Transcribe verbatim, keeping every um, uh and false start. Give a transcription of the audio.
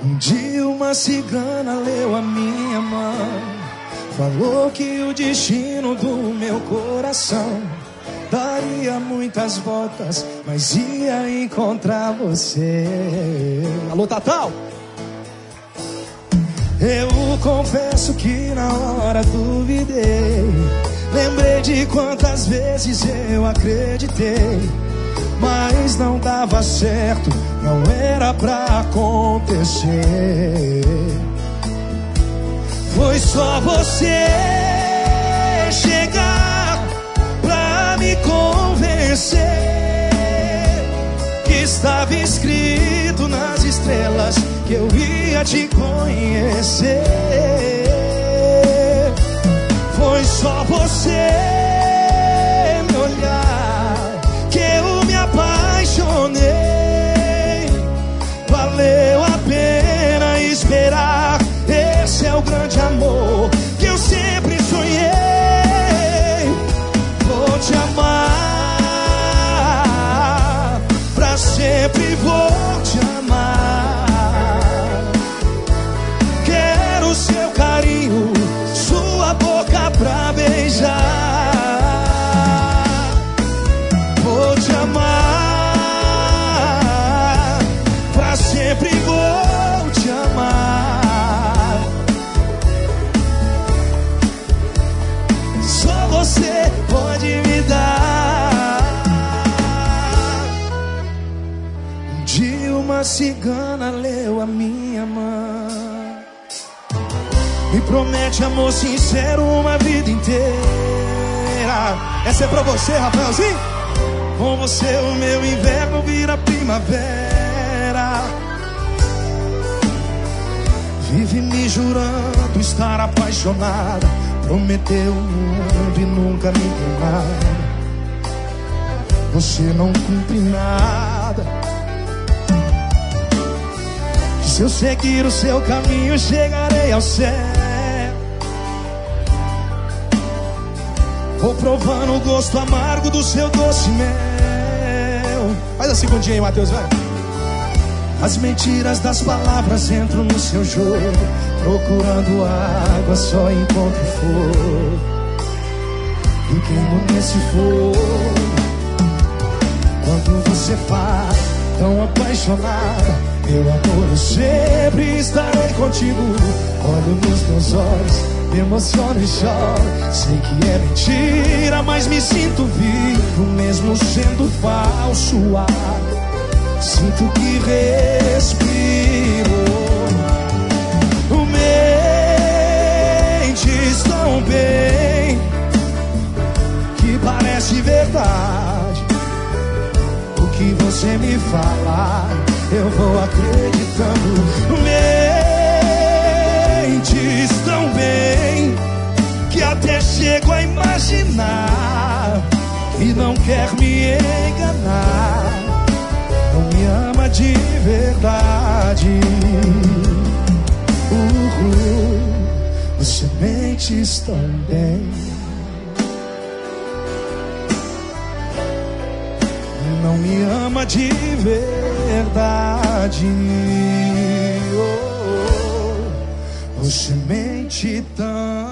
Um dia uma cigana leu a minha mão, falou que o destino do meu coração daria muitas voltas, mas ia encontrar você. Alô, Tatal? Eu confesso que na hora duvidei, lembrei de quantas vezes eu acreditei, mas não dava certo, não era pra acontecer. Foi só você chegar pra me convencer que estava escrito nas estrelas que eu ia te conhecer. Foi só você me olhar que eu me apaixonei. Valeu a pena esperar. Esse é o grande amor que eu sempre sonhei. Vou te amar, pra sempre vou te amar. Quero seu carinho, sua boca pra beijar. Vou te amar, pra sempre vou te amar. Só você pode me dar. Um dia uma cigana leu a minha mão, me promete amor sincero uma vida inteira. Essa é pra você, Rafaelzinho. Com você o meu inverno vira primavera. Vive me jurando estar apaixonada, prometeu o mundo e nunca me deu nada. Você não cumpre nada. Se eu seguir o seu caminho, chegarei ao céu. Vou provando o gosto amargo do seu doce mel. Faz a segundinha aí, Matheus, vai. As mentiras das palavras entram no seu jogo, procurando água só encontro fogo. E queimo nesse fogo. Quando você fala tão apaixonada, meu amor, eu sempre estarei contigo. Olho nos teus olhos, me emociono e choro. Sei que é mentira, mas me sinto vivo, mesmo sendo falso ar. Sinto que respiro. Mentes tão bem que parece verdade. O que você me fala, eu vou acreditando. Mentes tão bem que até chego a imaginar que não quer me enganar, não me ama de verdade. Uhul, você mentes tão bem, não me ama de verdade. Oh, você mente tão